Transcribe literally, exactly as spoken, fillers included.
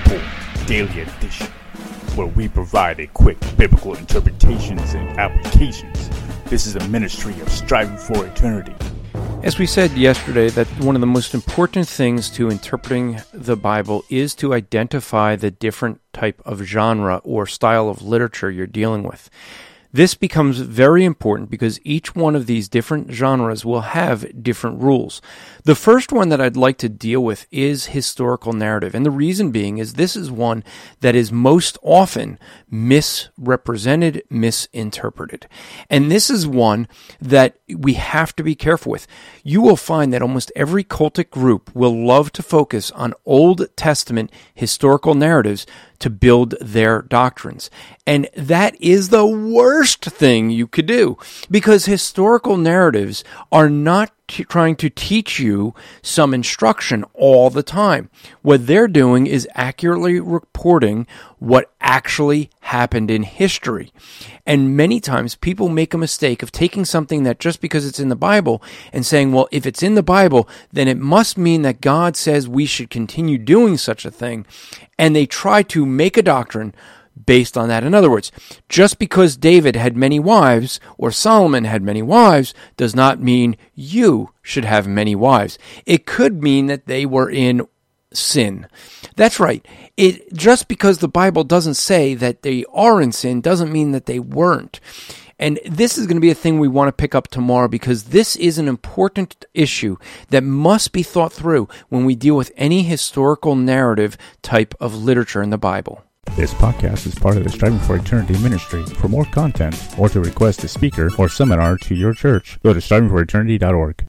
Report Daily Edition, where we provide a quick biblical interpretations and applications. This is a ministry of Striving for Eternity. As we said yesterday, that one of the most important things to interpreting the Bible is to identify the different type of genre or style of literature you're dealing with. This becomes very important because each one of these different genres will have different rules. The first one that I'd like to deal with is historical narrative, and the reason being is this is one that is most often misrepresented, misinterpreted. And this is one that we have to be careful with. You will find that almost every cultic group will love to focus on Old Testament historical narratives to build their doctrines. And that is the worst thing you could do, because historical narratives are not t- trying to teach you some instruction all the time. What they're doing is accurately reporting what actually happened in history. And many times people make a mistake of taking something that just because it's in the Bible and saying, well, if it's in the Bible, then it must mean that God says we should continue doing such a thing. And they try to make a doctrine based on that. In other words, just because David had many wives or Solomon had many wives does not mean you should have many wives. It could mean that they were in sin. That's right. It just because the Bible doesn't say that they are in sin doesn't mean that they weren't. And this is going to be a thing we want to pick up tomorrow, because this is an important issue that must be thought through when we deal with any historical narrative type of literature in the Bible. This podcast is part of the Striving for Eternity ministry. For more content or to request a speaker or seminar to your church, go to striving for eternity dot org.